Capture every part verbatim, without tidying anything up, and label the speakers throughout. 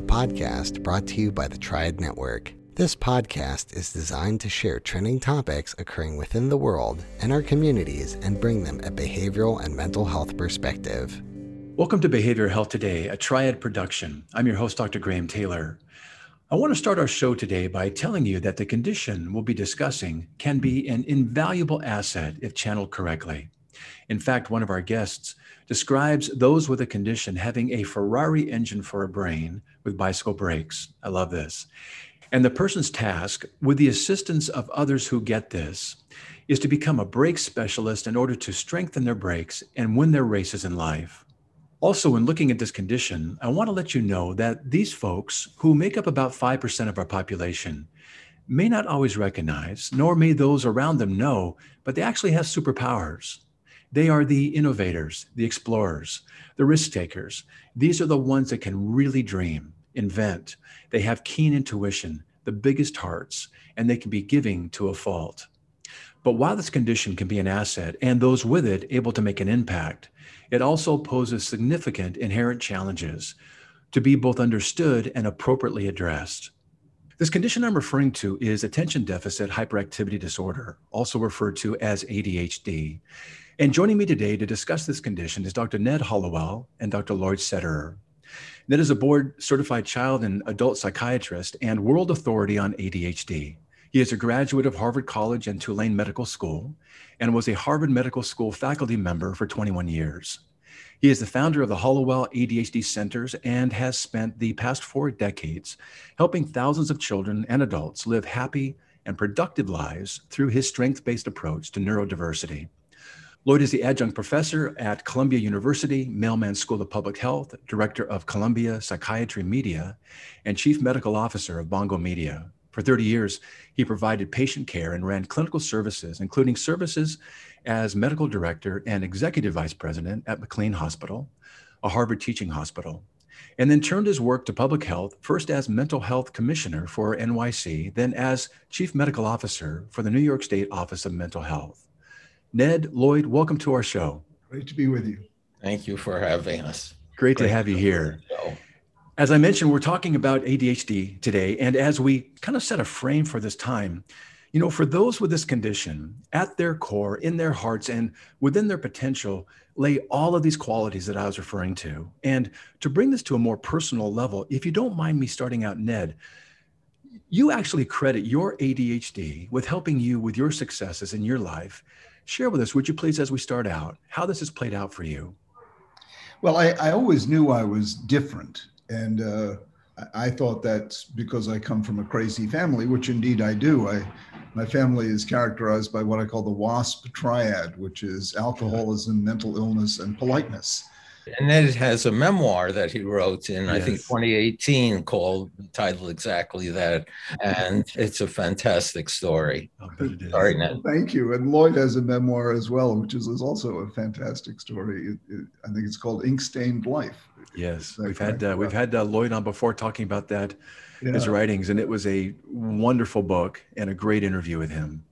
Speaker 1: podcast brought to you by the Triad Network. This podcast is designed to share trending topics occurring within the world and our communities and bring them a behavioral and mental health perspective.
Speaker 2: Welcome to Behavioral Health Today, a Triad production. I'm your host, Doctor Graham Taylor. I want to start our show today by telling you that the condition we'll be discussing can be an invaluable asset if channeled correctly. In fact, one of our guests describes those with a condition having a Ferrari engine for a brain with bicycle brakes. I love this. And the person's task, with the assistance of others who get this, is to become a brake specialist in order to strengthen their brakes and win their races in life. Also, in looking at this condition, I want to let you know that these folks, who make up about five percent of our population, may not always recognize, nor may those around them know, but they actually have superpowers. They are the innovators, the explorers, the risk takers. These are the ones that can really dream, invent. They have keen intuition, the biggest hearts, and they can be giving to a fault. But while this condition can be an asset and those with it able to make an impact, it also poses significant inherent challenges to be both understood and appropriately addressed. This condition I'm referring to is attention deficit hyperactivity disorder, also referred to as A D H D. And joining me today to discuss this condition is Doctor Ned Hollowell and Doctor Lloyd Sederer. Ned is a board-certified child and adult psychiatrist and world authority on A D H D. He is a graduate of Harvard College and Tulane Medical School and was a Harvard Medical School faculty member for twenty-one years. He is the founder of the Hollowell A D H D Centers and has spent the past four decades helping thousands of children and adults live happy and productive lives through his strength-based approach to neurodiversity. Lloyd is the adjunct professor at Columbia University, Mailman School of Public Health, director of Columbia Psychiatry Media, and chief medical officer of Bongo Media. For thirty years, he provided patient care and ran clinical services, including services as medical director and executive vice president at McLean Hospital, a Harvard teaching hospital, and then turned his work to public health, first as mental health commissioner for N Y C, then as chief medical officer for the New York State Office of Mental Health. Ned, Lloyd, welcome to our show.
Speaker 3: Great to be with you.
Speaker 4: Thank you for having us.
Speaker 2: Great, Great to have you here. As I mentioned, we're talking about A D H D today. And as we kind of set a frame for this time, you know, for those with this condition, at their core, in their hearts, and within their potential, lay all of these qualities that I was referring to. And to bring this to a more personal level, if you don't mind me starting out, Ned, you actually credit your A D H D with helping you with your successes in your life. Share with us, would you please, as we start out, how this has played out for you?
Speaker 3: Well, I, I always knew I was different. And uh, I thought that's because I come from a crazy family, which indeed I do. I, my family is characterized by what I call the WASP triad, which is alcoholism, mental illness, and politeness.
Speaker 4: And Ned has a memoir that he wrote in, yes. I think, twenty eighteen called, titled exactly that. And it's a fantastic story.
Speaker 2: It is.
Speaker 4: Sorry, Ned.
Speaker 3: Well, thank you. And Lloyd has a memoir as well, which is, is also a fantastic story. It, it, I think it's called Ink-Stained Life.
Speaker 2: Yes, we've had, uh, we've had uh, Lloyd on before talking about that,
Speaker 3: yeah.
Speaker 2: his writings, and it was a wonderful book and a great interview with him.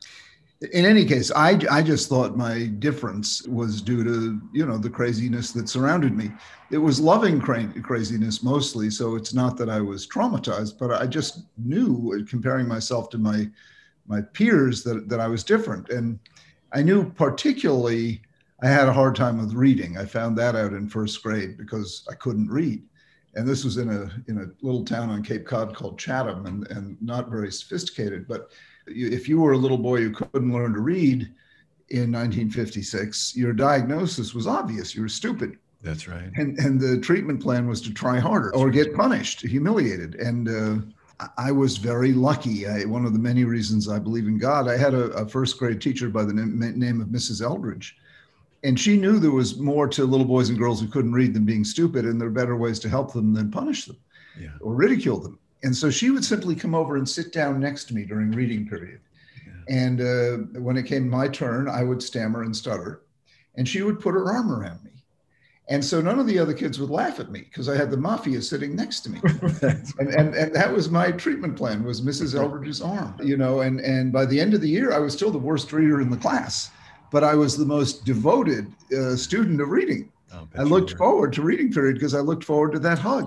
Speaker 3: In any case, I, I just thought my difference was due to, you know, the craziness that surrounded me. It was loving cra- craziness mostly, so it's not that I was traumatized, but I just knew, comparing myself to my my peers, that, that I was different. And I knew particularly I had a hard time with reading. I found that out in first grade because I couldn't read. And this was in a in a little town on Cape Cod called Chatham, and, and not very sophisticated, but if you were a little boy who couldn't learn to read in nineteen fifty-six, your diagnosis was obvious. You were stupid.
Speaker 2: That's right.
Speaker 3: And and the treatment plan was to try harder or get punished, humiliated. And uh, I was very lucky. I, one of the many reasons I believe in God, I had a, a first grade teacher by the name, name of Missus Eldridge. And she knew there was more to little boys and girls who couldn't read than being stupid, and there are better ways to help them than punish them
Speaker 2: yeah.
Speaker 3: or ridicule them. And so she would simply come over and sit down next to me during reading period. Yeah. And uh, when it came my turn, I would stammer and stutter, and she would put her arm around me. And so none of the other kids would laugh at me because I had the mafia sitting next to me. and, and and that was my treatment plan, was Missus Eldridge's arm, you know, and, and by the end of the year, I was still the worst reader in the class, but I was the most devoted uh, student of reading. I looked forward to reading period because I looked forward to that hug.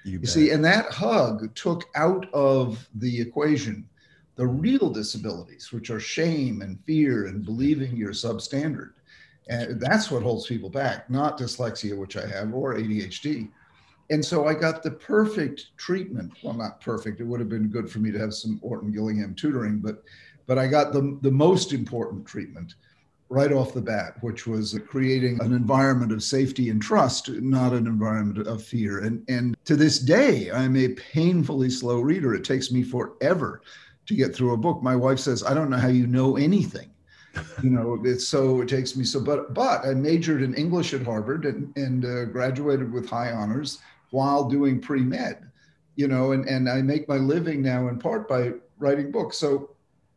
Speaker 3: You, you see, and that hug took out of the equation the real disabilities, which are shame and fear and believing you're substandard. And that's what holds people back, not dyslexia, which I have, or A D H D. And so I got the perfect treatment. Well, not perfect. It would have been good for me to have some Orton Gillingham tutoring, but but I got the, the most important treatment right off the bat, which was creating an environment of safety and trust, not an environment of fear. And, and to this day, I'm a painfully slow reader. It takes me forever to get through a book. My wife says, I don't know how you know anything. You know, it's so, it takes me so, but, but I majored in English at Harvard and, and uh, graduated with high honors while doing pre-med, you know, and, and I make my living now in part by writing books. So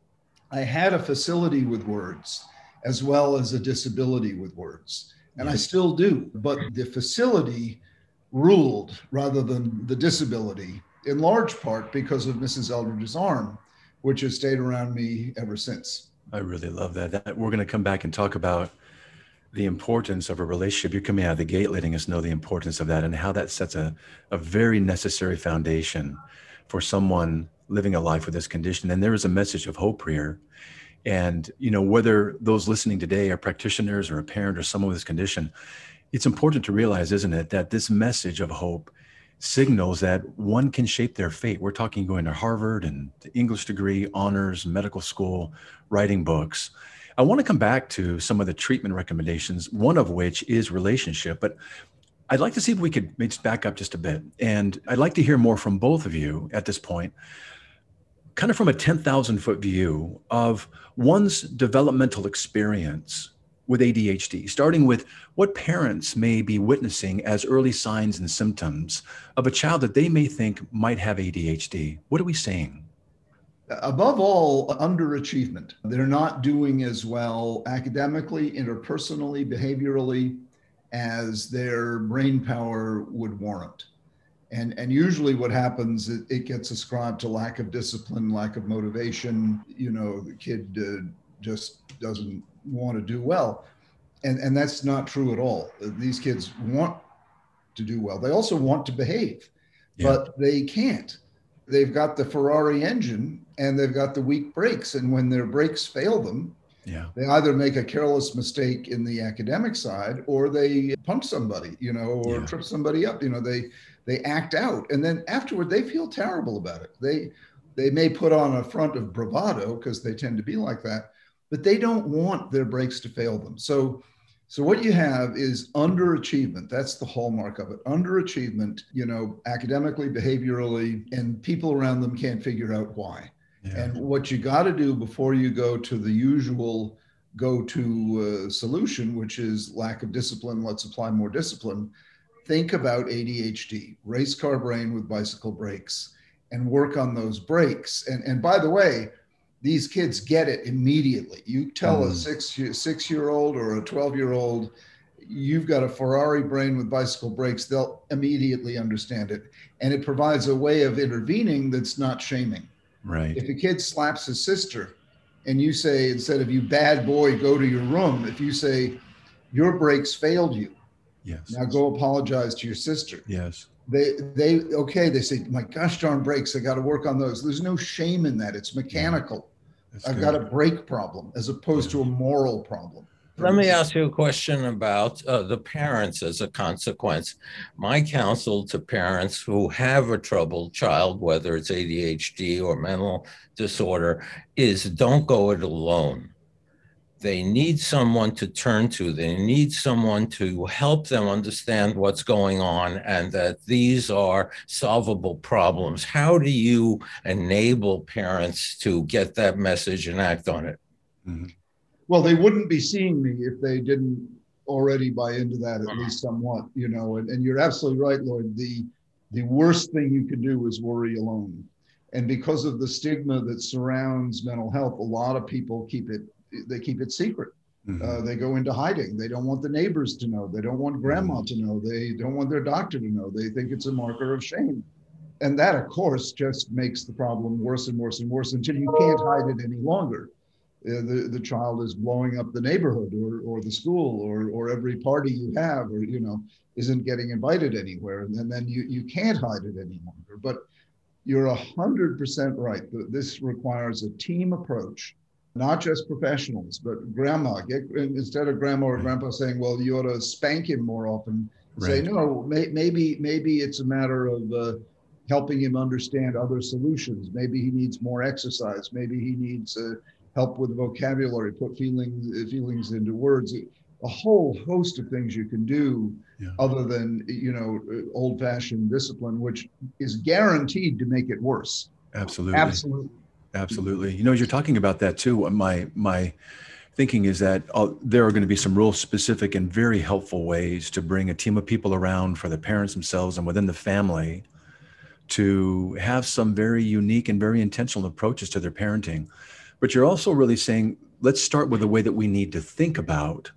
Speaker 3: I had a facility with words as well as a disability with words. And I still do, but the facility ruled rather than the disability, in large part because of Missus Eldridge's arm, which has stayed around me ever since.
Speaker 2: I really love that. that we're going to come back and talk about the importance of a relationship. You're coming out of the gate letting us know the importance of that and how that sets a, a very necessary foundation for someone living a life with this condition. And there is a message of hope here. And, you know, whether those listening today are practitioners or a parent or someone with this condition, it's important to realize, isn't it, that this message of hope signals that one can shape their fate. We're talking going to Harvard and the English degree, honors, medical school, writing books. I want to come back to some of the treatment recommendations, one of which is relationship, but I'd like to see if we could maybe back up just a bit. And I'd like to hear more from both of you at this point, kind of from a ten thousand foot view of one's developmental experience with A D H D, starting with what parents may be witnessing as early signs and symptoms of a child that they may think might have A D H D. What are we saying?
Speaker 3: Above all, underachievement. They're not doing as well academically, interpersonally, behaviorally as their brain power would warrant. And, and usually what happens, it, it gets ascribed to lack of discipline, lack of motivation. You know, the kid uh, just doesn't want to do well. And, and that's not true at all. These kids want to do well. They also want to behave, yeah. but they can't. They've got the Ferrari engine and they've got the weak brakes. And when their brakes fail them, yeah. they either make a careless mistake in the academic side or they punch somebody, you know, or yeah. trip somebody up. You know, they they act out. And then afterward, they feel terrible about it. They they may put on a front of bravado because they tend to be like that, but they don't want their brakes to fail them. So So what you have is underachievement. That's the hallmark of it. Underachievement, you know, academically, behaviorally, and people around them can't figure out why. Yeah. And what you got to do before you go to the usual go-to uh, solution, which is lack of discipline, let's apply more discipline, think about A D H D, race car brain with bicycle brakes, and work on those brakes. And, and by the way, these kids get it immediately. You tell mm. a six, six-year-old or a twelve-year-old, you've got a Ferrari brain with bicycle brakes, they'll immediately understand it. And it provides a way of intervening that's not shaming.
Speaker 2: Right.
Speaker 3: If a kid slaps his sister and you say, instead of you bad boy, go to your room, if you say, your brakes failed you.
Speaker 2: Yes.
Speaker 3: Now go apologize to your sister.
Speaker 2: Yes.
Speaker 3: They, they, okay, they say, my gosh darn brakes, I got to work on those. There's no shame in that. It's mechanical. That's I've good. got a brake problem as opposed yeah. to a moral problem.
Speaker 4: Let me ask you a question about uh, the parents as a consequence. My counsel to parents who have a troubled child, whether it's A D H D or mental disorder, is don't go it alone. They need someone to turn to. They need someone to help them understand what's going on and that these are solvable problems. How do you enable parents to get that message and act on it?
Speaker 3: Mm-hmm. Well, they wouldn't be seeing me if they didn't already buy into that, at uh-huh. least somewhat, you know, and, and you're absolutely right, Lloyd. The, the worst thing you can do is worry alone. And because of the stigma that surrounds mental health, a lot of people keep it they keep it secret. Mm-hmm. Uh, they go into hiding. They don't want the neighbors to know. They don't want grandma mm-hmm. to know. They don't want their doctor to know. They think it's a marker of shame. And that, of course, just makes the problem worse and worse and worse until you can't hide it any longer. uh, the, the child is blowing up the neighborhood or, or the school or, or every party you have, or, you know, isn't getting invited anywhere. And then, then you, you can't hide it any longer. But you're a hundred percent right. This requires a team approach, not just professionals, but grandma. Get, instead of grandma or grandpa saying, well, you ought to spank him more often, right. Say, no, may, maybe, maybe it's a matter of uh, helping him understand other solutions. Maybe he needs more exercise. Maybe he needs uh, help with vocabulary, put feelings, feelings into words. A whole host of things you can do yeah. other than, you know, old-fashioned discipline, which is guaranteed to make it worse.
Speaker 2: Absolutely.
Speaker 3: Absolutely.
Speaker 2: Absolutely. You know, as you're talking about that too, my my thinking is that uh, there are going to be some real specific and very helpful ways to bring a team of people around for the parents themselves and within the family to have some very unique and very intentional approaches to their parenting. But you're also really saying, let's start with the way that we need to think about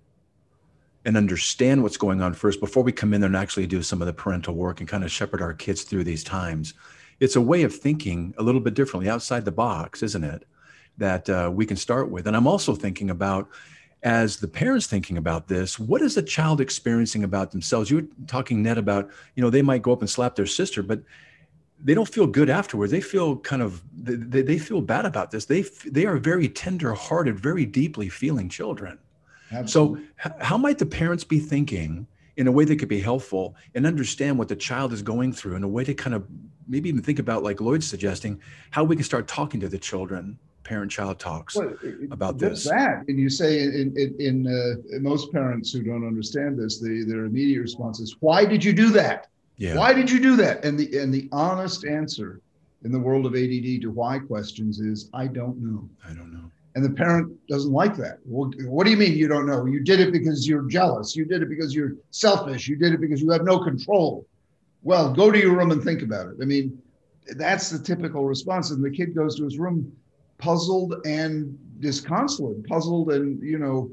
Speaker 2: and understand what's going on first before we come in there and actually do some of the parental work and kind of shepherd our kids through these times. It's a way of thinking a little bit differently outside the box, isn't it? That uh, we can start with. And I'm also thinking about, as the parents thinking about this, what is the child experiencing about themselves? You were talking, Ned, about, you know, they might go up and slap their sister, but they don't feel good afterwards. They feel kind of, they, they feel bad about this. They, they are very tender-hearted, very deeply feeling children. Absolutely. So h- how might the parents be thinking in a way that could be helpful and understand what the child is going through in a way to kind of maybe even think about, like Lloyd's suggesting, how we can start talking to the children, parent-child talks well, it, about this.
Speaker 3: That, and you say in, in, in, uh, in most parents who don't understand this, the, their immediate response is, why did you do that? Yeah. Why did you do that? And the, and the honest answer in the world of A D D to why questions is, I don't know.
Speaker 2: I don't know.
Speaker 3: And the parent doesn't like that. Well, what do you mean you don't know? You did it because you're jealous. You did it because you're selfish. You did it because you have no control. Well, go to your room and think about it. I mean, that's the typical response. And the kid goes to his room puzzled and disconsolate, puzzled and, you know,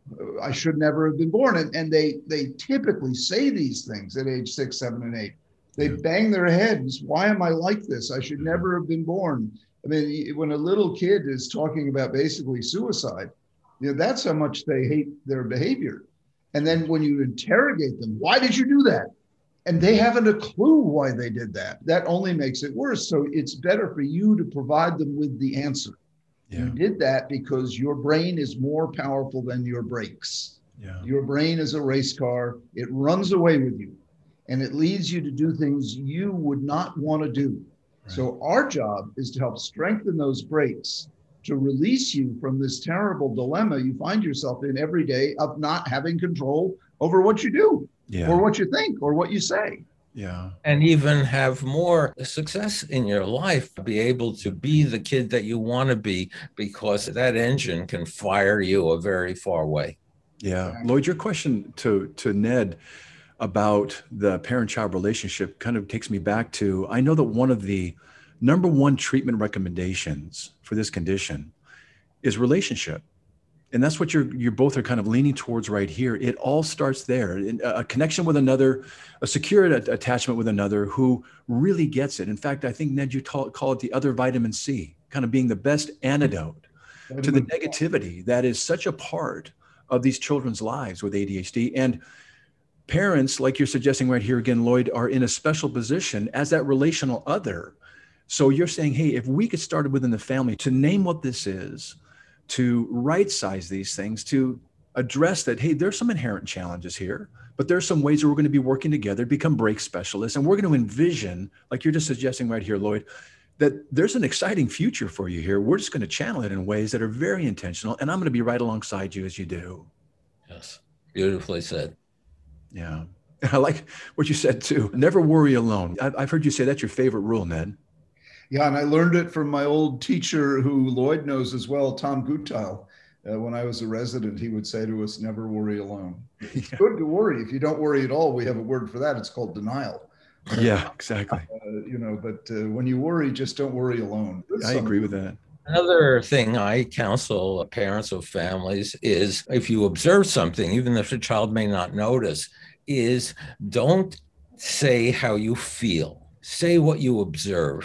Speaker 3: I should never have been born. And, and they they typically say these things at age six, seven, and eight. They yeah. bang their heads. Why am I like this? I should never have been born. I mean, when a little kid is talking about basically suicide, you know, that's how much they hate their behavior. And then when you interrogate them, why did you do that? And they haven't a clue why they did that. That only makes it worse. So it's better for you to provide them with the answer. Yeah. You did that because your brain is more powerful than your brakes. Yeah. Your brain is a race car. It runs away with you and it leads you to do things you would not want to do. Right. So our job is to help strengthen those brakes, to release you from this terrible dilemma you find yourself in every day of not having control over what you do yeah. or what you think or what you say.
Speaker 2: Yeah.
Speaker 4: And even have more success in your life, be able to be the kid that you want to be, because that engine can fire you a very far way.
Speaker 2: Yeah. Lloyd, your question to, to Ned about the parent-child relationship kind of takes me back to, I know that one of the number one treatment recommendations for this condition is relationship. And that's what you're, you're both are kind of leaning towards right here. It all starts there. A connection with another, a secure attachment with another who really gets it. In fact, I think, Ned, you call, call it the other vitamin C, kind of being the best antidote to the negativity that is such a part of these children's lives with A D H D. And parents, like you're suggesting right here again, Lloyd, are in a special position as that relational other. So you're saying, hey, if we could start within the family to name what this is, to right-size these things, to address that, hey, there's some inherent challenges here, but there's some ways that we're going to be working together, become break specialists, and we're going to envision, like you're just suggesting right here, Lloyd, that there's an exciting future for you here. We're just going to channel it in ways that are very intentional, and I'm going to be right alongside you as you do.
Speaker 4: Yes, beautifully said.
Speaker 2: Yeah. I like what you said too. Never worry alone. I've heard you say that's your favorite rule, Ned.
Speaker 3: Yeah, and I learned it from my old teacher who Lloyd knows as well, Tom Gutile. Uh, when I was a resident, he would say to us, never worry alone. It's yeah. good to worry. If you don't worry at all, we have a word for that. It's called denial.
Speaker 2: Yeah, exactly.
Speaker 3: Uh, you know, but uh, when you worry, just don't worry alone.
Speaker 2: There's I agree with that.
Speaker 4: Another thing I counsel parents of families is, if you observe something, even if the child may not notice, is don't say how you feel. Say what you observe.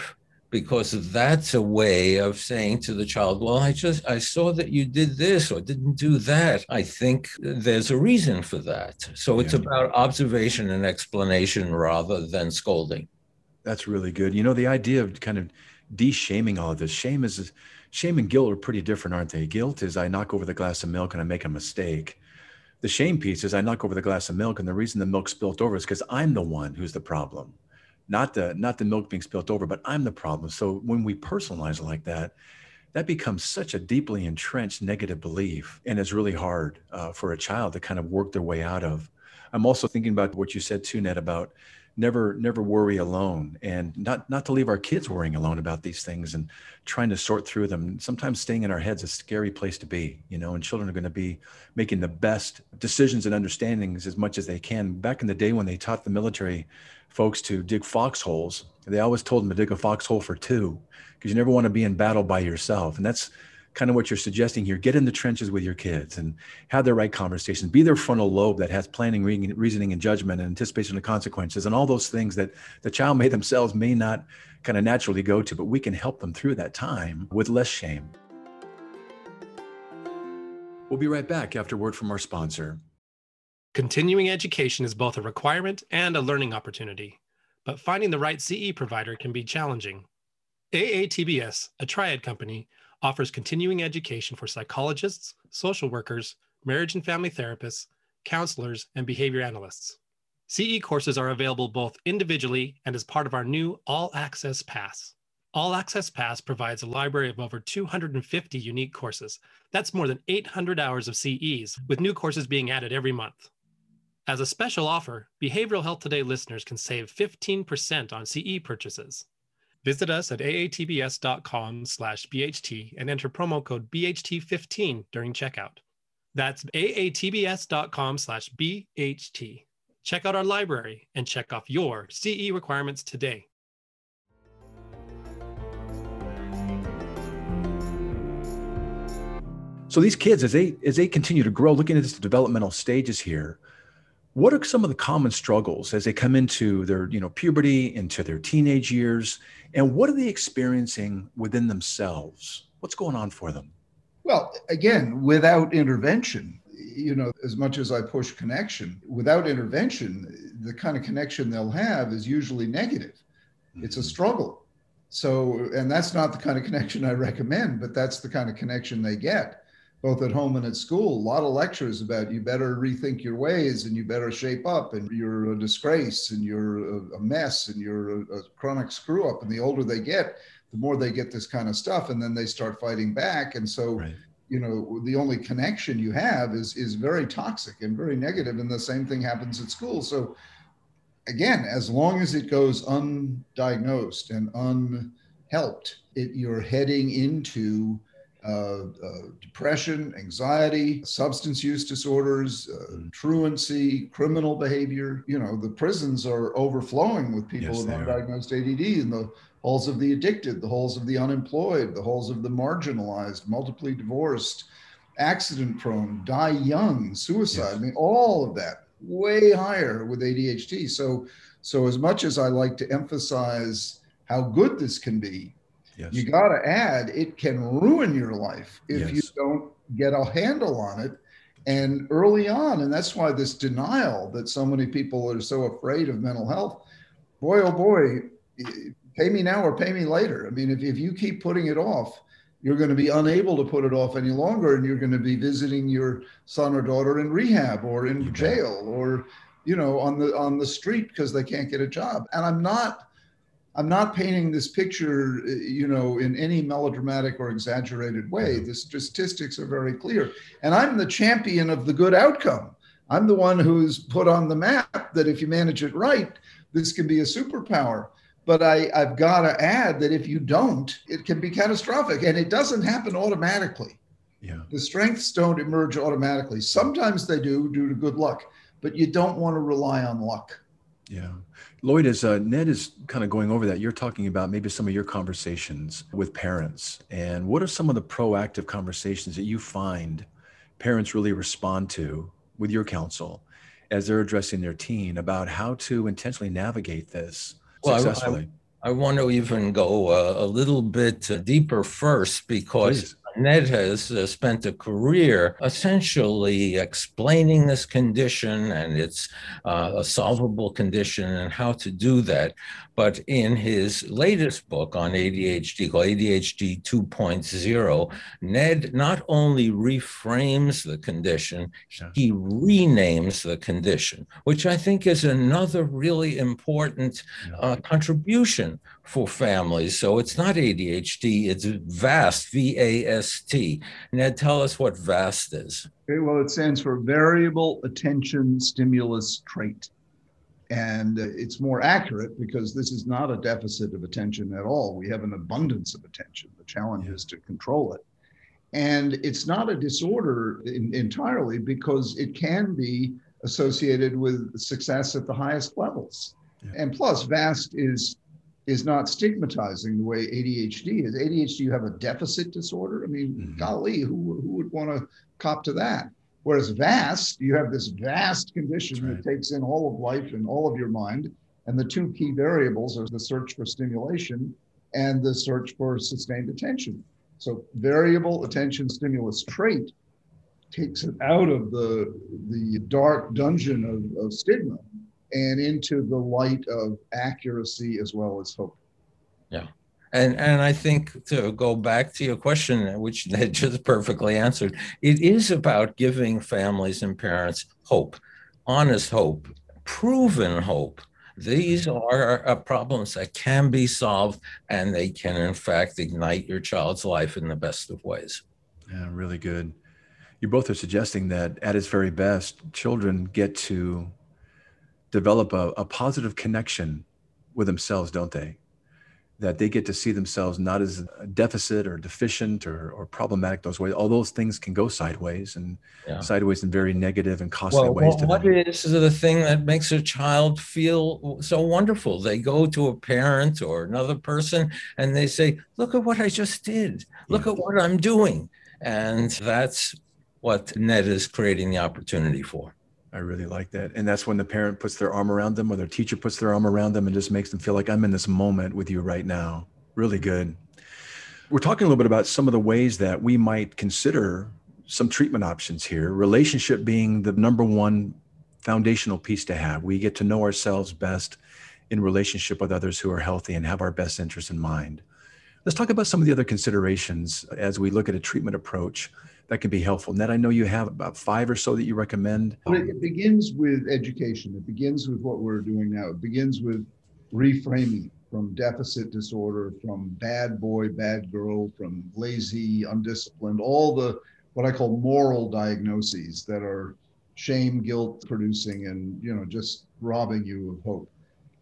Speaker 4: because that's a way of saying to the child, well, I just, I saw that you did this or didn't do that. I think there's a reason for that. So it's
Speaker 2: Yeah.
Speaker 4: about observation and explanation rather than scolding.
Speaker 2: That's really good. You know, the idea of kind of de-shaming all of this, shame is, shame and guilt are pretty different, aren't they? Guilt is I knock over the glass of milk and I make a mistake. The shame piece is I knock over the glass of milk, and the reason the milk spilt over is because I'm the one who's the problem. Not the not the milk being spilt over, but I'm the problem. So when we personalize it like that, that becomes such a deeply entrenched negative belief, and it's really hard uh, for a child to kind of work their way out of. I'm also thinking about what you said too, Ned, about never never worry alone, and not not to leave our kids worrying alone about these things and trying to sort through them. Sometimes staying in our heads is a scary place to be, you know, and children are going to be making the best decisions and understandings as much as they can. Back in the day when they taught the military folks to dig foxholes, they always told them to dig a foxhole for two, because you never want to be in battle by yourself. And that's kind of what you're suggesting here. Get in the trenches with your kids and have the right conversations. Be their frontal lobe that has planning, reasoning, and judgment, and anticipation of consequences, and all those things that the child may themselves may not kind of naturally go to, but we can help them through that time with less shame. We'll be right back after a word from our sponsor.
Speaker 5: Continuing education is both a requirement and a learning opportunity, but finding the right C E provider can be challenging. A A T B S, a Triad company, offers continuing education for psychologists, social workers, marriage and family therapists, counselors, and behavior analysts. C E courses are available both individually and as part of our new All Access Pass. All Access Pass provides a library of over two hundred fifty unique courses. That's more than eight hundred hours of C Es, with new courses being added every month. As a special offer, Behavioral Health Today listeners can save fifteen percent on C E purchases. Visit us at aatbs.com slash BHT and enter promo code B H T fifteen during checkout. That's aatbs.com slash BHT. Check out our library and check off your C E requirements today.
Speaker 2: So these kids, as they as they continue to grow, looking at this developmental stages here, what are some of the common struggles as they come into their, you know, puberty, into their teenage years, and what are they experiencing within themselves? What's going on for them?
Speaker 3: Well, again, without intervention, you know, as much as I push connection, without intervention, the kind of connection they'll have is usually negative. Mm-hmm. It's a struggle. So, and that's not the kind of connection I recommend, but that's the kind of connection they get, both at home and at school. A lot of lectures about you better rethink your ways and you better shape up and you're a disgrace and you're a mess and you're a, a chronic screw up. And the older they get, the more they get this kind of stuff, and then they start fighting back. And so, right. you know, the only connection you have is, is very toxic and very negative. And the same thing happens at school. So again, as long as it goes undiagnosed and unhelped, it, you're heading into uh, uh, depression, anxiety, substance use disorders, uh, truancy, criminal behavior. You know, the prisons are overflowing with people
Speaker 2: Yes,
Speaker 3: with
Speaker 2: they are.
Speaker 3: undiagnosed A D D, and the halls of the addicted, the halls of the unemployed, the halls of the marginalized, multiply divorced, accident prone, die young, suicide.
Speaker 2: Yes.
Speaker 3: I mean, all of that way higher with A D H D. So, so as much as I like to emphasize how good this can be,
Speaker 2: Yes.
Speaker 3: you got to add, it can ruin your life if
Speaker 2: Yes.
Speaker 3: you don't get a handle on it and early on. And that's why this denial that so many people are so afraid of mental health, boy, oh boy, pay me now or pay me later. I mean, if, if you keep putting it off, you're going to be unable to put it off any longer, and you're going to be visiting your son or daughter in rehab or in
Speaker 2: You bet.
Speaker 3: jail or, you know, on the on the street because they can't get a job. And I'm not, I'm not painting this picture, you know, in any melodramatic or exaggerated way.
Speaker 2: Mm-hmm.
Speaker 3: The statistics are very clear, and I'm the champion of the good outcome. I'm the one who's put on the map that if you manage it right, this can be a superpower. But I, I've got to add that if you don't, it can be catastrophic, and it doesn't happen automatically.
Speaker 2: Yeah.
Speaker 3: The strengths don't emerge automatically. Sometimes they do due to good luck, but you don't want to rely on luck.
Speaker 2: Yeah. Lloyd, as uh, Ned is kind of going over that, you're talking about maybe some of your conversations with parents, and what are some of the proactive conversations that you find parents really respond to with your counsel as they're addressing their teen about how to intentionally navigate this
Speaker 4: Well, I-
Speaker 2: successfully?
Speaker 4: I want to even go uh, a little bit uh, deeper first, because
Speaker 2: Please.
Speaker 4: Ned has uh, spent a career essentially explaining this condition, and it's uh, a solvable condition and how to do that. But in his latest book on A D H D, called A D H D two point oh, Ned not only reframes the condition,
Speaker 2: Yeah.
Speaker 4: he renames the condition, which I think is another really important uh, contribution for families. So it's not A D H D, it's VAST, V A S T. Ned, tell us what VAST is.
Speaker 3: Okay, well, it stands for Variable Attention Stimulus Trait. And it's more accurate because this is not a deficit of attention at all. We have an abundance of attention. The challenge yeah. is to control it. And it's not a disorder in, entirely, because it can be associated with success at the highest levels. Yeah. And plus, VAST is is not stigmatizing the way A D H D is. A D H D, you have a deficit disorder. I mean, mm-hmm. golly, who, who would want to cop to that? Whereas VAST, you have this vast condition right. that takes in all of life and all of your mind. And the two key variables are the search for stimulation and the search for sustained attention. So variable attention stimulus trait takes it out of the, the dark dungeon of, of stigma and into the light of accuracy as well as hope.
Speaker 4: Yeah. And and I think, to go back to your question, which Ned just perfectly answered, it is about giving families and parents hope, honest hope, proven hope. These are uh, problems that can be solved, and they can, in fact, ignite your child's life in the best of ways.
Speaker 2: Yeah, really good. You both are suggesting that at its very best, children get to develop a, a positive connection with themselves, don't they? That they get to see themselves not as a deficit or deficient or, or problematic those ways. All those things can go sideways and yeah. sideways in very negative and costly
Speaker 4: well,
Speaker 2: ways
Speaker 4: well,
Speaker 2: to
Speaker 4: what
Speaker 2: them.
Speaker 4: Is the thing that makes a child feel so wonderful? They go to a parent or another person and they say, look at what I just did. Look yeah. at what I'm doing. And that's what Ned is creating the opportunity for.
Speaker 2: I really like that. And that's when the parent puts their arm around them or their teacher puts their arm around them and just makes them feel like, I'm in this moment with you right now. Really good. We're talking a little bit about some of the ways that we might consider some treatment options here. Relationship being the number one foundational piece to have. We get to know ourselves best in relationship with others who are healthy and have our best interests in mind. Let's talk about some of the other considerations as we look at a treatment approach that can be helpful. Ned, I know you have about five or so that you recommend.
Speaker 3: It begins with education. It begins with what we're doing now. It begins with reframing from deficit disorder, from bad boy, bad girl, from lazy, undisciplined, all the what I call moral diagnoses that are shame, guilt producing, and you know just robbing you of hope.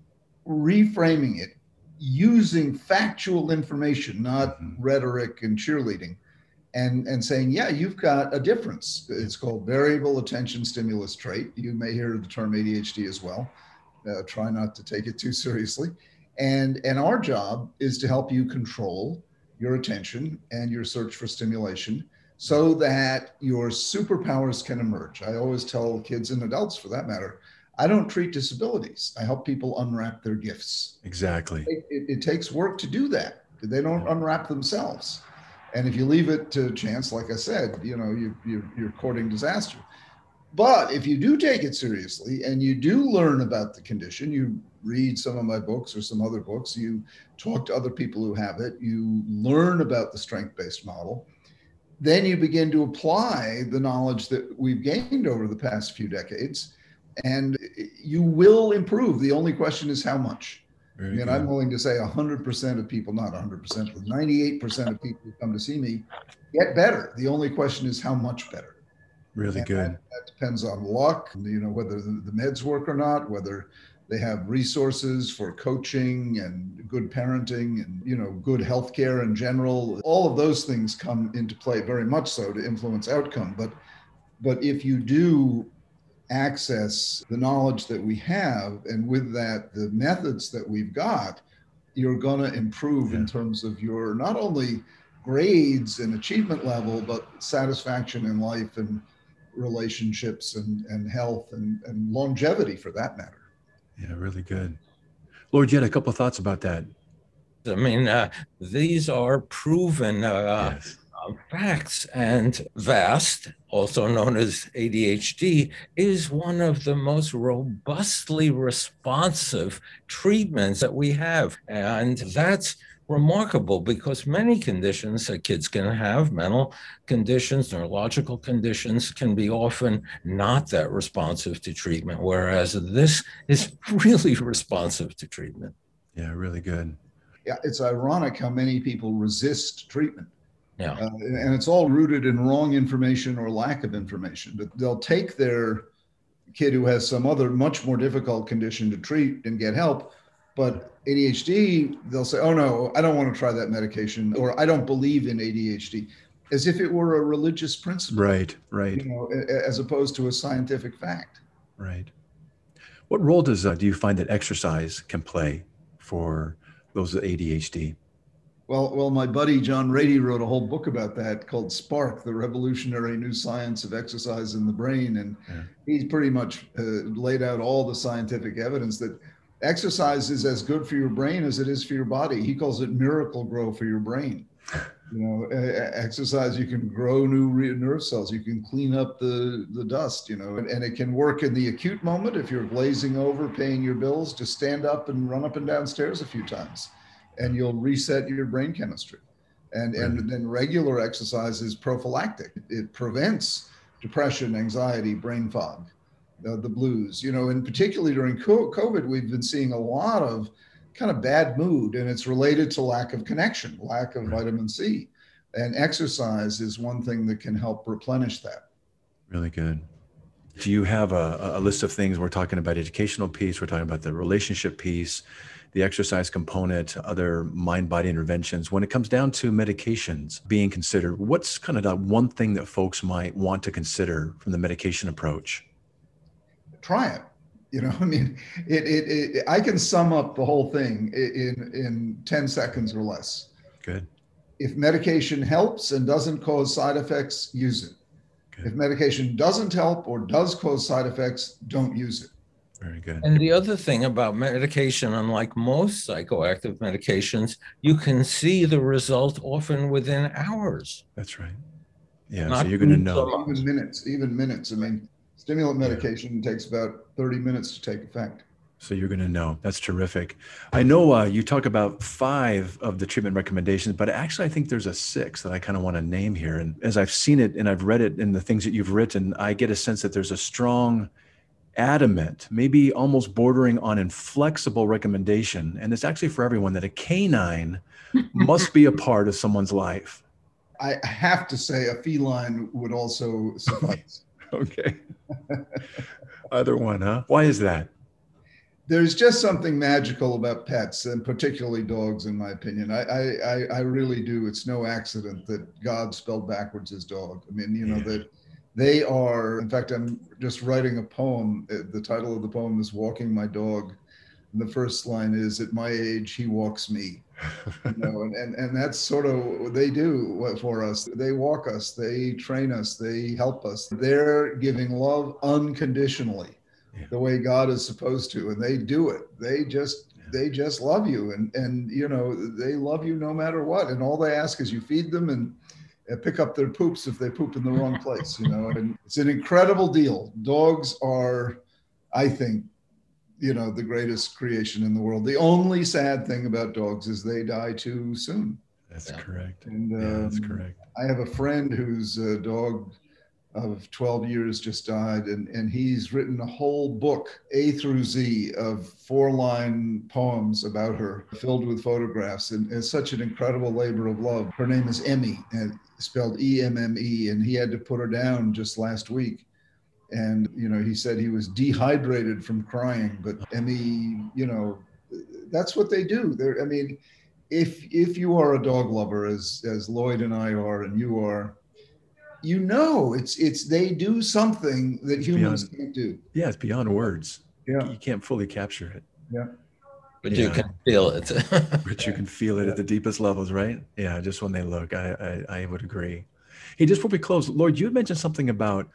Speaker 3: Reframing it using factual information, not mm-hmm. rhetoric and cheerleading. And, and saying, yeah, you've got a difference. It's called variable attention stimulus trait. You may hear the term A D H D as well. Uh, try not to take it too seriously. And, and our job is to help you control your attention and your search for stimulation so that your superpowers can emerge. I always tell kids and adults, for that matter, I don't treat disabilities. I help people unwrap their gifts.
Speaker 2: Exactly.
Speaker 3: It, it, it takes work to do that. They don't unwrap themselves. And if you leave it to chance, like I said, you know, you, you, you're courting disaster. But if you do take it seriously and you do learn about the condition, you read some of my books or some other books, you talk to other people who have it, you learn about the strength-based model, then you begin to apply the knowledge that we've gained over the past few decades, and you will improve. The only question is how much. Very and good. I'm willing to say one hundred percent of people, not one hundred percent, but ninety-eight percent of people who come to see me get better. The only question is how much better.
Speaker 2: Really
Speaker 3: and
Speaker 2: good.
Speaker 3: That, that depends on luck, you know, whether the, the meds work or not, whether they have resources for coaching and good parenting and, you know, good healthcare in general. All of those things come into play very much so to influence outcome. But, but if you do access the knowledge that we have, and with that, the methods that we've got, you're going to improve yeah. in terms of your not only grades and achievement level, but satisfaction in life and relationships and, and health and, and longevity for that matter.
Speaker 2: Yeah, really good. Lord, you had a couple of thoughts about that.
Speaker 4: I mean, uh, these are proven uh,
Speaker 2: Yes.
Speaker 4: uh, facts. And VAST, also known as A D H D, is one of the most robustly responsive treatments that we have. And that's remarkable because many conditions that kids can have, mental conditions, neurological conditions, can be often not that responsive to treatment, whereas this is really responsive to treatment.
Speaker 2: Yeah, really good.
Speaker 3: Yeah, it's ironic how many people resist treatment.
Speaker 4: Yeah.
Speaker 3: Uh, and it's all rooted in wrong information or lack of information. But they'll take their kid who has some other much more difficult condition to treat and get help. But A D H D, they'll say, oh, no, I don't want to try that medication, or I don't believe in A D H D, as if it were a religious principle.
Speaker 2: Right, right.
Speaker 3: You know, as opposed to a scientific fact.
Speaker 2: Right. What role does uh, do you find that exercise can play for those with A D H D?
Speaker 3: Well, well, my buddy John Rady wrote a whole book about that called Spark, the Revolutionary New Science of Exercise in the Brain. And yeah. he's pretty much uh, laid out all the scientific evidence that exercise is as good for your brain as it is for your body. He calls it miracle grow for your brain. You know, uh, exercise, you can grow new nerve cells, you can clean up the, the dust, you know, and, and it can work in the acute moment. If you're glazing over, paying your bills, just stand up and run up and down stairs a few times, and you'll reset your brain chemistry. And, right. and then regular exercise is prophylactic. It prevents depression, anxiety, brain fog, the, the blues, you know, and particularly during COVID, we've been seeing a lot of kind of bad mood, and it's related to lack of connection, lack of right. vitamin C. And exercise is one thing that can help replenish that.
Speaker 2: Really good. Do you have a, a list of things? We're talking about educational piece, we're talking about the relationship piece, the exercise component, other mind-body interventions. When it comes down to medications being considered, what's kind of the one thing that folks might want to consider from the medication approach?
Speaker 3: Try it. You know, I mean, it, it, it, I can sum up the whole thing in, in ten seconds or less.
Speaker 2: Good.
Speaker 3: If medication helps and doesn't cause side effects, use it. Good. If medication doesn't help or does cause side effects, don't use it.
Speaker 2: Very good.
Speaker 4: And the other thing about medication, unlike most psychoactive medications, you can see the result often within hours.
Speaker 2: That's right. Yeah, Not so you're going to know.
Speaker 3: Even minutes, even minutes. I mean, stimulant medication yeah. takes about thirty minutes to take effect.
Speaker 2: So you're going to know. That's terrific. I know uh, you talk about five of the treatment recommendations, but actually I think there's a six that I kind of want to name here. And as I've seen it and I've read it in the things that you've written, I get a sense that there's a strong, adamant, maybe almost bordering on inflexible recommendation. And it's actually for everyone that a canine must be a part of someone's life.
Speaker 3: I have to say a feline would also suffice.
Speaker 2: Okay. Either one, huh? Why is that?
Speaker 3: There's just something magical about pets, and particularly dogs, in my opinion. I, I, I really do. It's no accident that God spelled backwards his dog. I mean, you know, yeah. that they are, in fact, I'm just writing a poem. The title of the poem is Walking My Dog. And the first line is, at my age, he walks me. You know, and, and, and that's sort of what they do for us. They walk us, they train us, they help us. They're giving love unconditionally. Yeah. The way God is supposed to, and they do it. They just, yeah. they just love you, and and you know they love you no matter what. And all they ask is you feed them and uh, pick up their poops if they poop in the wrong place. You know, and it's an incredible deal. Dogs are, I think, you know, the greatest creation in the world. The only sad thing about dogs is they die too soon.
Speaker 2: That's yeah. correct.
Speaker 3: And um,
Speaker 2: yeah, that's correct.
Speaker 3: I have a friend whose uh, dog of twelve years just died, and, and he's written a whole book, A through Z, of four-line poems about her, filled with photographs, and it's such an incredible labor of love. Her name is Emmy, and spelled E M M E, and he had to put her down just last week. And, you know, he said he was dehydrated from crying, but Emmy, you know, that's what they do. They're, I mean, if if you are a dog lover, as as Lloyd and I are, and you are, you know, it's it's they do something that it's humans beyond, can't do.
Speaker 2: Yeah, it's beyond words.
Speaker 3: Yeah,
Speaker 2: you can't fully capture it.
Speaker 3: Yeah,
Speaker 4: but
Speaker 2: yeah.
Speaker 4: you can feel it.
Speaker 2: But you can feel it yeah. at the deepest levels, right? Yeah, just when they look, I, I I would agree. Hey, just before we close, Lloyd, you had mentioned something about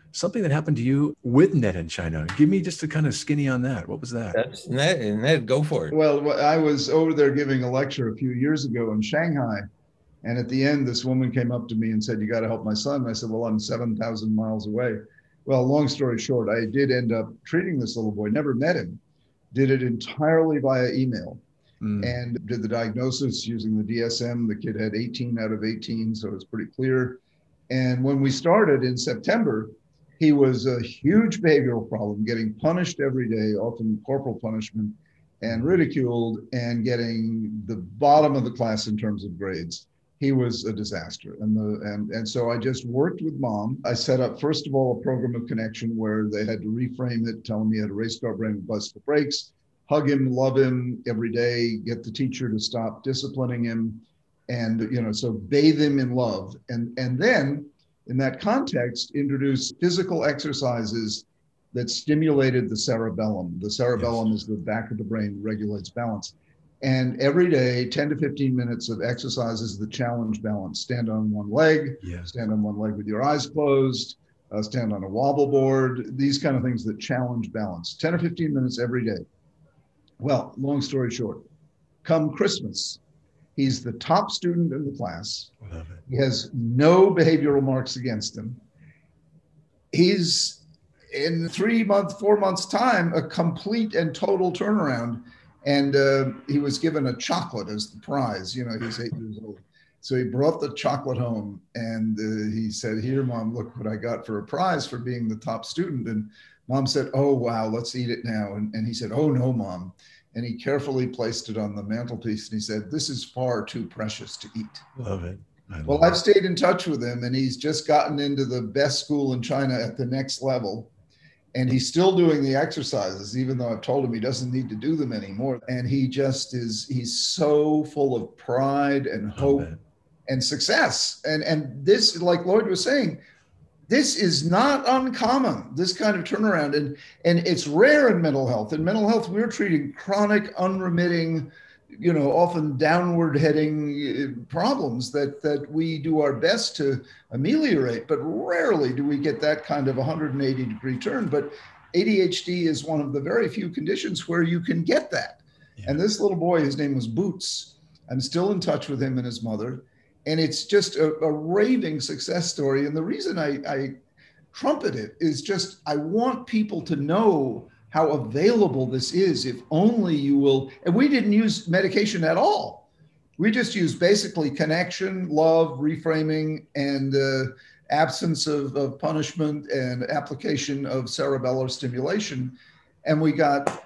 Speaker 2: something that happened to you with Ned in China. Give me just a kind of skinny on that. What was that?
Speaker 4: That's Ned. Ned, go for it.
Speaker 3: Well, I was over there giving a lecture a few years ago in Shanghai. And at the end, this woman came up to me and said, "You got to help my son." And I said, "Well, I'm seven thousand miles away." Well, long story short, I did end up treating this little boy, never met him, did it entirely via email. Mm. And did the diagnosis using the D S M. The kid had eighteen out of eighteen, so it's pretty clear. And when we started in September, he was a huge behavioral problem, getting punished every day, often corporal punishment, and ridiculed, and getting the bottom of the class in terms of grades. He was a disaster. And, the, and, and so I just worked with mom. I set up, first of all, a program of connection where they had to reframe it, tell him he had a race car brain with bicycle brakes, hug him, love him every day, get the teacher to stop disciplining him, and, you know, so bathe him in love. And, and then in that context, introduce physical exercises that stimulated the cerebellum. The cerebellum yes. is the back of the brain that regulates balance. And every day, ten to fifteen minutes of exercises that challenge balance. Stand on one leg, yes. stand on one leg with your eyes closed, uh, stand on a wobble board, these kind of things that challenge balance. ten or fifteen minutes every day. Well, long story short, come Christmas, he's the top student in the class. Love it. He has no behavioral marks against him. He's, in three months, four months' time, a complete and total turnaround. And uh, he was given a chocolate as the prize. You know, he was eight years old. So he brought the chocolate home, and uh, he said, "Here, Mom, look what I got for a prize for being the top student." And Mom said, "Oh, wow, let's eat it now." And, and he said, "Oh, no, Mom." And he carefully placed it on the mantelpiece, and he said, "This is far too precious to eat."
Speaker 2: Love it. I love
Speaker 3: well, I've stayed in touch with him, and he's just gotten into the best school in China at the next level. And he's still doing the exercises, even though I've told him he doesn't need to do them anymore. And he just is, he's so full of pride and hope and success. And, and this, like Lloyd was saying, this is not uncommon, this kind of turnaround. And, and it's rare in mental health. In mental health, we're treating chronic, unremitting, you know, often downward heading problems that, that we do our best to ameliorate, but rarely do we get that kind of one hundred eighty degree turn. But A D H D is one of the very few conditions where you can get that. Yeah. And this little boy, his name was Boots. I'm still in touch with him and his mother. And it's just a, a raving success story. And the reason I, I trumpet it is just, I want people to know how available this is, if only you will. And we didn't use medication at all. We just used basically connection, love, reframing, and uh, absence of, of punishment and application of cerebellar stimulation. And we got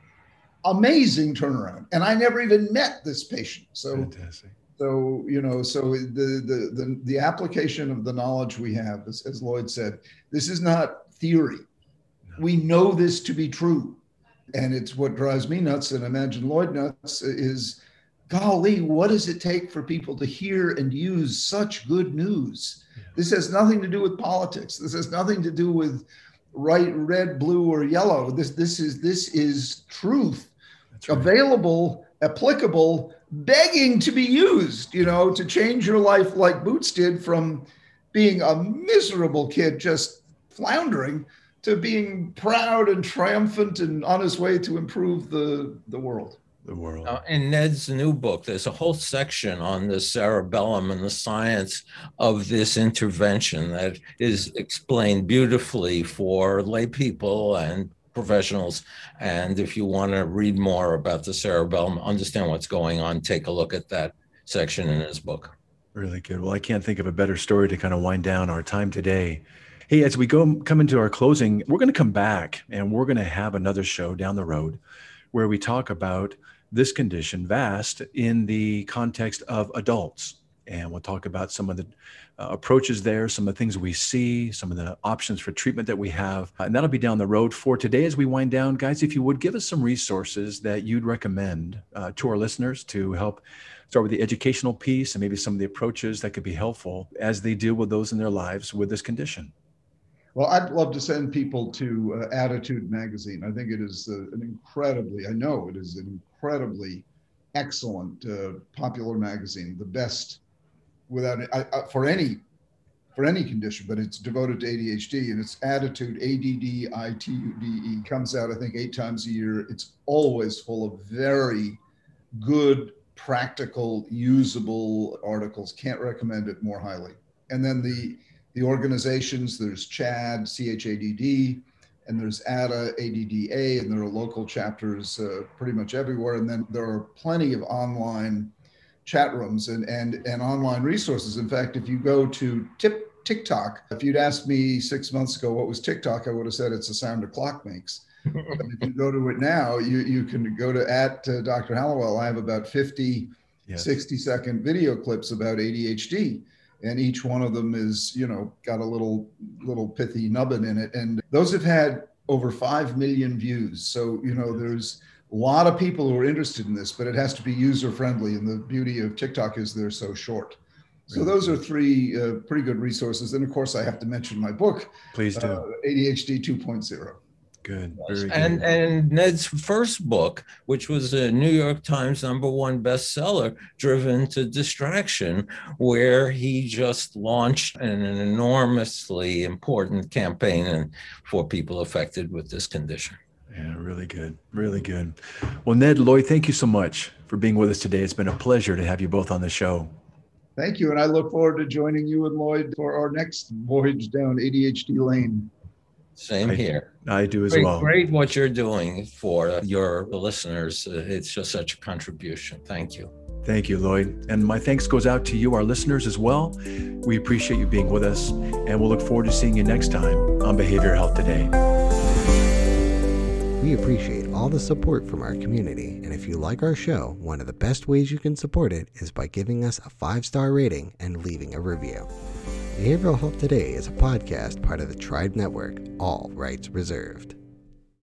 Speaker 3: amazing turnaround. And I never even met this patient. So, Fantastic. so you know, so the, the, the, the application of the knowledge we have, as, as Lloyd said, this is not theory. We know this to be true. And it's what drives me nuts, and imagine Lloyd nuts, is, golly, what does it take for people to hear and use such good news? Yeah. This has nothing to do with politics. This has nothing to do with right, red, blue, or yellow. This, this is, this is truth, right. Available, applicable, begging to be used, you know, to change your life like Boots did, from being a miserable kid, just floundering, to being proud and triumphant and on his way to improve the, the world.
Speaker 2: The world.
Speaker 4: Uh, in Ned's new book, there's a whole section on the cerebellum and the science of this intervention that is explained beautifully for lay people and professionals. And if you want to read more about the cerebellum, understand what's going on, take a look at that section in his book.
Speaker 2: Really good. Well, I can't think of a better story to kind of wind down our time today. Hey, as we go come into our closing, we're going to come back and we're going to have another show down the road where we talk about this condition, V A S T, in the context of adults. And we'll talk about some of the uh, approaches there, some of the things we see, some of the options for treatment that we have. Uh, and that'll be down the road. For today, as we wind down, guys, if you would give us some resources that you'd recommend uh, to our listeners to help start with the educational piece and maybe some of the approaches that could be helpful as they deal with those in their lives with this condition.
Speaker 3: Well, I'd love to send people to uh, Attitude Magazine. I think it is uh, an incredibly, I know it is an incredibly excellent, uh, popular magazine, the best without I, I, for any for any condition, but it's devoted to A D H D, and it's Attitude, A D D I T U D E. Comes out, I think, eight times a year. It's always full of very good, practical, usable articles. Can't recommend it more highly. And then the the organizations, there's CHADD, C H A D D, and there's A D A, A D D A, and there are local chapters uh, pretty much everywhere. And then there are plenty of online chat rooms and, and, and online resources. In fact, if you go to tip, TikTok, if you'd asked me six months ago what was TikTok, I would have said it's the sound a clock makes. But if you go to it now, you, you can go to at uh, Doctor Hallowell. I have about fifty, yes. sixty second video clips about A D H D. And each one of them is, you know, got a little, little pithy nubbin in it. And those have had over five million views. So, you know, there's a lot of people who are interested in this, but it has to be user friendly. And the beauty of TikTok is they're so short. So those are three uh, pretty good resources. And of course, I have to mention my book.
Speaker 2: Please do.
Speaker 3: Uh, A D H D two point oh.
Speaker 2: Good. Very good.
Speaker 4: And, and Ned's first book, which was a New York Times number one bestseller, Driven to Distraction, where he just launched an enormously important campaign for people affected with this condition.
Speaker 2: Yeah, really good. Really good. Well, Ned, Lloyd, thank you so much for being with us today. It's been a pleasure to have you both on the show.
Speaker 3: Thank you. And I look forward to joining you and Lloyd for our next voyage down A D H D lane.
Speaker 4: Same
Speaker 2: I,
Speaker 4: here.
Speaker 2: I do as
Speaker 4: great,
Speaker 2: well.
Speaker 4: Great what you're doing for your listeners. It's just such a contribution. Thank you.
Speaker 2: Thank you, Lloyd. And my thanks goes out to you, our listeners, as well. We appreciate you being with us, and we'll look forward to seeing you next time on Behavioral Health Today.
Speaker 1: We appreciate all the support from our community, and if you like our show, one of the best ways you can support it is by giving us a five-star rating and leaving a review. Behavioral Health Today is a podcast part of the Tribe Network, all rights reserved.